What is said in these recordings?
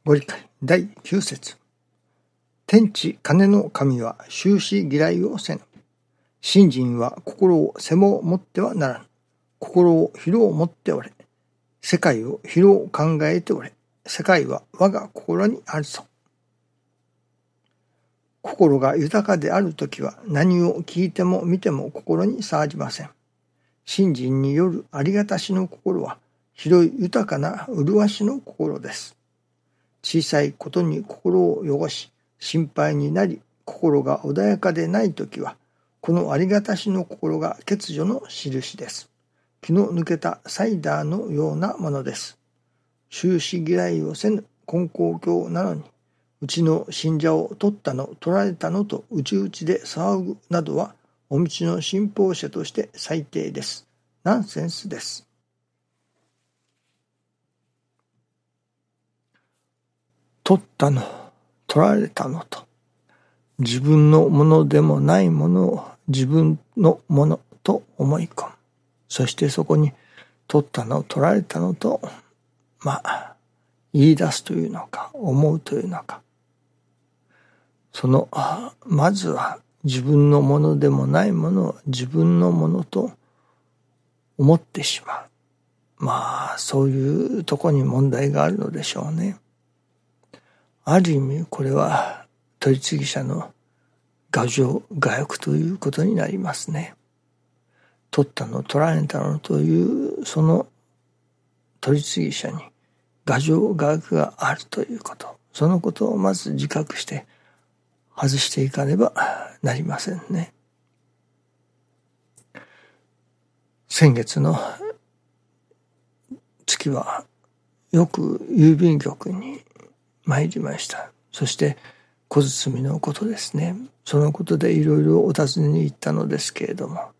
ご理解第9節。天地金の神は終始嫌いをせぬ。信心は心を狭を持ってはならぬ。心を広を持っておれ。世界を広を考えておれ。世界は我が心にあるぞ。心が豊かであるときは何を聞いても見ても心に触りません。信心によるありがたしの心は広い豊かな麗しの心です。小さいことに心を汚し、心配になり、心が穏やかでないときは、このありがたしの心が欠如の印です。気の抜けたサイダーのようなものです。終始嫌いをせぬ根高教なのに、うちの信者を取ったの取られたのとうちうちで騒ぐなどは、お道の信奉者として最低です。ナンセンスです。取ったの取られたのと、自分のものでもないものを自分のものと思い込む。そしてそこに取ったの取られたのと言い出すというのか思うというのか、そのまずは自分のものでもないものを自分のものと思ってしまう。そういうとこに問題があるのでしょうね。ある意味これは取次者の我情我欲ということになりますね。取ったの取られたのというその取次者に我情我欲があるということ、そのことをまず自覚して外していかねばなりませんね。先月の月はよく郵便局に参りました。そして小包のことですね。そのことでいろいろお尋ねに行ったのですけれども、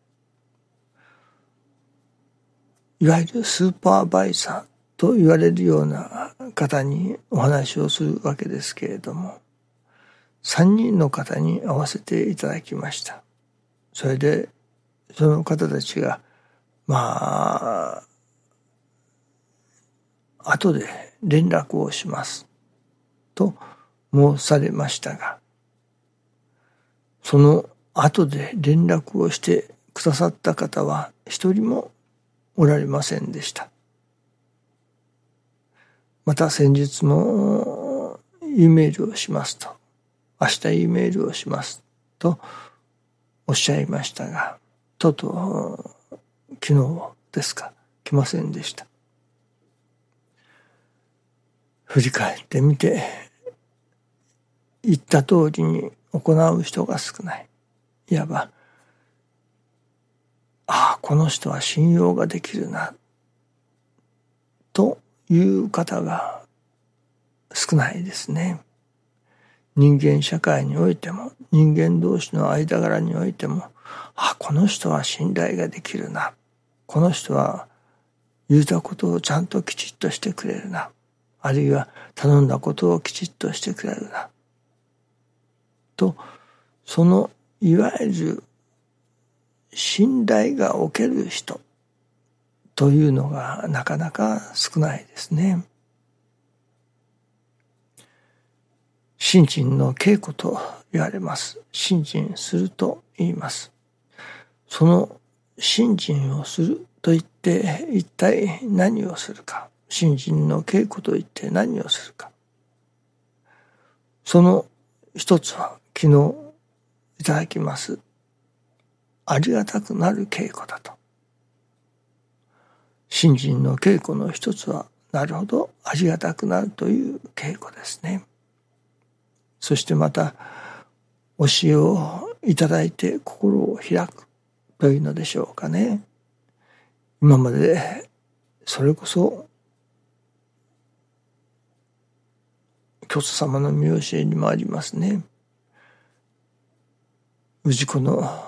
いわゆるスーパーバイザーと言われるような方にお話をするわけですけれども、3人の方に会わせていただきました。それでその方たちが後で連絡をしますと申されましたが、その後で連絡をしてくださった方は一人もおられませんでした。また先日も E メールをしますと、明日 E メールをしますとおっしゃいましたが、とうとう昨日ですか、来ませんでした。振り返ってみて、言った通りに行う人が少ない。いわばこの人は信用ができるなという方が少ないですね。人間社会においても人間同士の間柄においても、この人は信頼ができるな、この人は言ったことをちゃんときちっとしてくれるな、あるいは頼んだことをきちっとしてくれるなと、そのいわゆる信頼がおける人というのがなかなか少ないですね。信心の稽古と言われます。信心すると言います。その信心をすると言って一体何をするか、信心の稽古と言って何をするか、その一つは昨日いただきますありがたくなる稽古だと。信心の稽古の一つは、なるほど、ありがたくなるという稽古ですね。そしてまた教えをいただいて心を開くというのでしょうかね。今までそれこそ教祖様の御教えにもありますね。氏子の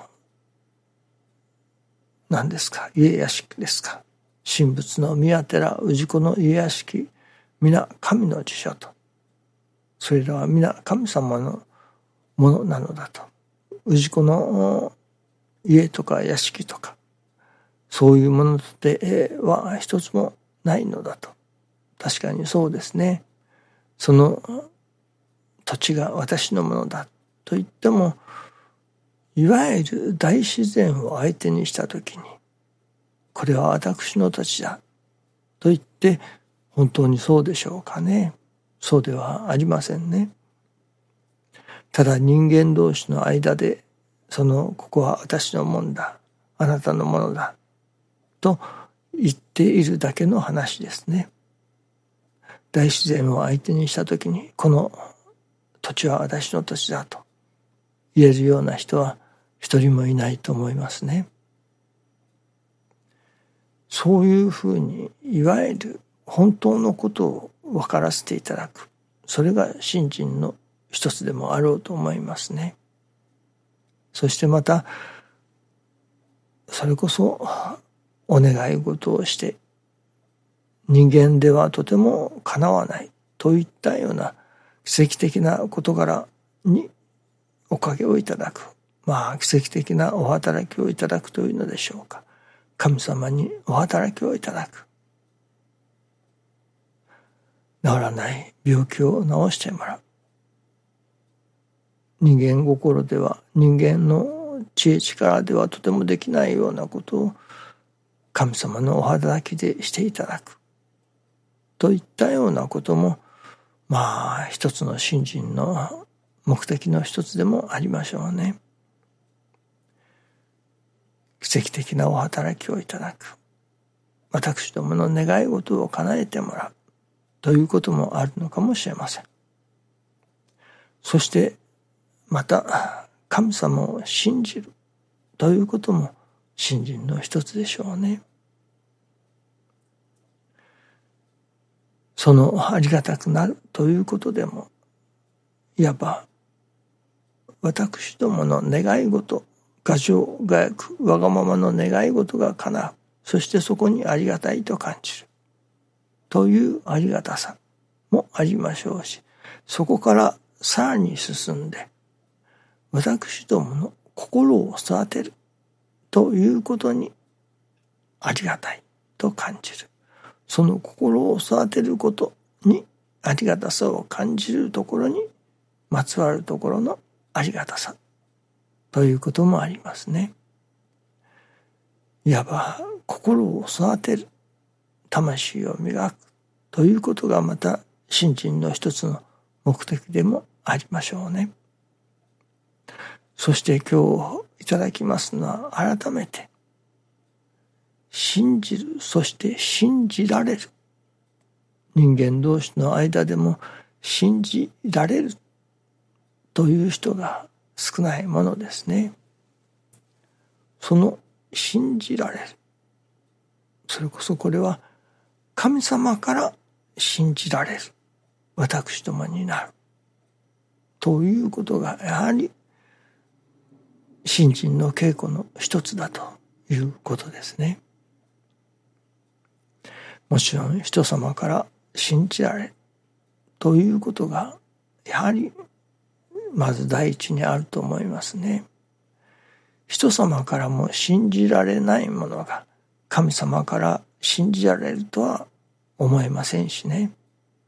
何ですか、家屋敷ですか、神仏の宮寺氏子の家屋敷、皆神の授所と、それらは皆神様のものなのだと。氏子の家とか屋敷とかそういうものでは一つもないのだと。確かにそうですね。 その土地が私のものだと言っても、いわゆる大自然を相手にしたときに、これは私の土地だと言って本当にそうでしょうかね。そうではありませんね。ただ人間同士の間で、ここは私のもんだ、あなたのものだと言っているだけの話ですね。大自然を相手にしたときに、この土地は私の土地だと言えるような人は一人もいないと思いますね。そういうふうに、いわゆる本当のことを分からせていただく、それが信心の一つでもあろうと思いますね。そしてまた、それこそお願い事をして、人間ではとてもかなわないといったような奇跡的な事柄におかげをいただく、奇跡的なお働きをいただくというのでしょうか。神様にお働きをいただく。治らない病気を治してもらう。人間心では、人間の知恵力ではとてもできないようなことを神様のお働きでしていただくといったようなことも、一つの信心の目的の一つでもありましょうね。奇跡的なお働きをいただく、私どもの願い事を叶えてもらうということもあるのかもしれません。そしてまた神様を信じるということも信心の一つでしょうね。そのありがたくなるということでも、いわば私どもの願い事、牙城牙欲、わがままの願い事が叶う。そしてそこにありがたいと感じるというありがたさもありましょうし、そこからさらに進んで私どもの心を育てるということにありがたいと感じる。その心を育てることにありがたさを感じるところにまつわるところのありがたさということもありますね。いわば心を育てる、魂を磨くということがまた信心の一つの目的でもありましょうね。そして今日いただきますのは、改めて信じる、そして信じられる。人間同士の間でも信じられるという人が少ないものですね。その信じられる、それこそこれは神様から信じられる私どもになるということが、やはり信心の稽古の一つだということですね。もちろん人様から信じられるということが、やはりまず第一にあると思いますね。人様からも信じられないものが神様から信じられるとは思えませんしね。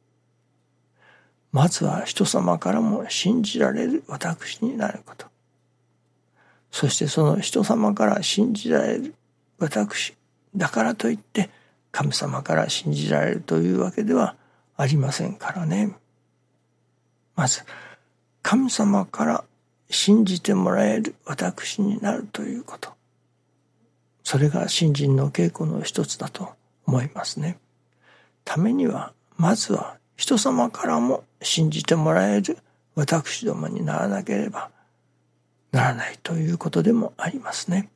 まずは人様からも信じられる私になること。そしてその人様から信じられる私だからといって神様から信じられるというわけではありませんからね。まず神様から信じてもらえる私になるということ。それが信心の稽古の一つだと思いますね。ためにはまずは人様からも信じてもらえる私どもにならなければならないということでもありますね。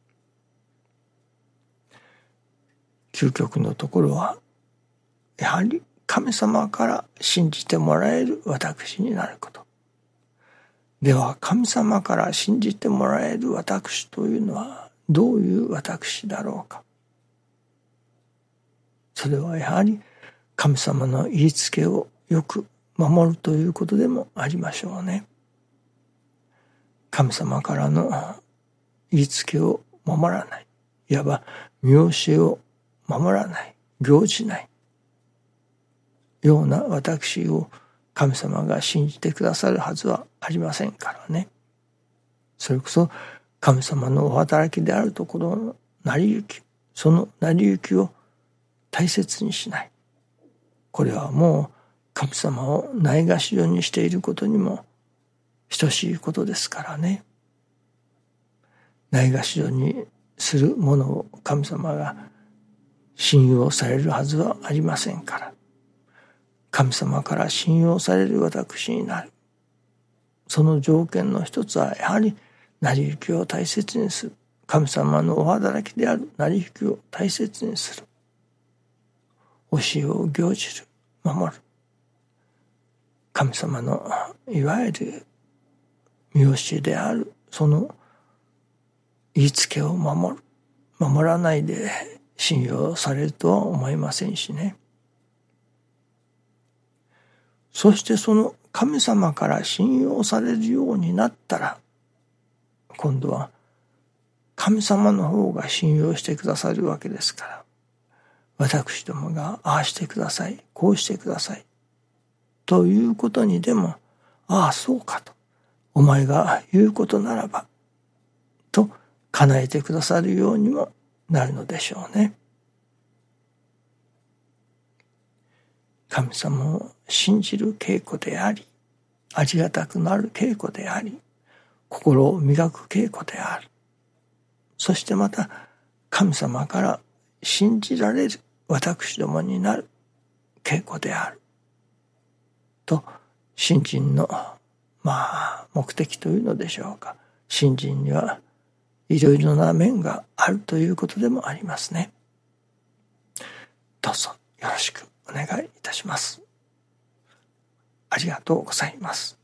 究極のところはやはり神様から信じてもらえる私になること。では神様から信じてもらえる私というのはどういう私だろうか。それはやはり神様の言いつけをよく守るということでもありましょうね。神様からの言いつけを守らない、いわば見教えを守らない、行じないような私を神様が信じてくださるはずはありませんからね。それこそ神様のお働きであるところの成り行き、その成り行きを大切にしない。これはもう神様をないがしろにしていることにも等しいことですからね。ないがしろにするものを神様が信用されるはずはありませんから、神様から信用される私になる。その条件の一つはやはり成り行きを大切にする。神様のお働きである成り行きを大切にする。教えを行じる、守る。神様のいわゆる見教えであるその言いつけを守る。守らないで信用されるとは思いませんしね。そしてその神様から信用されるようになったら、今度は神様の方が信用してくださるわけですから、私どもがああしてください、こうしてくださいということにでも、ああそうかと、お前が言うことならばと叶えてくださるようにもなるのでしょうね。神様を信じる稽古であり、ありがたくなる稽古であり、心を磨く稽古である。そしてまた神様から信じられる私どもになる稽古である。と、信心の目的というのでしょうか。信心にはいろいろな面があるということでもありますね。どうぞよろしくお願いいたします。ありがとうございます。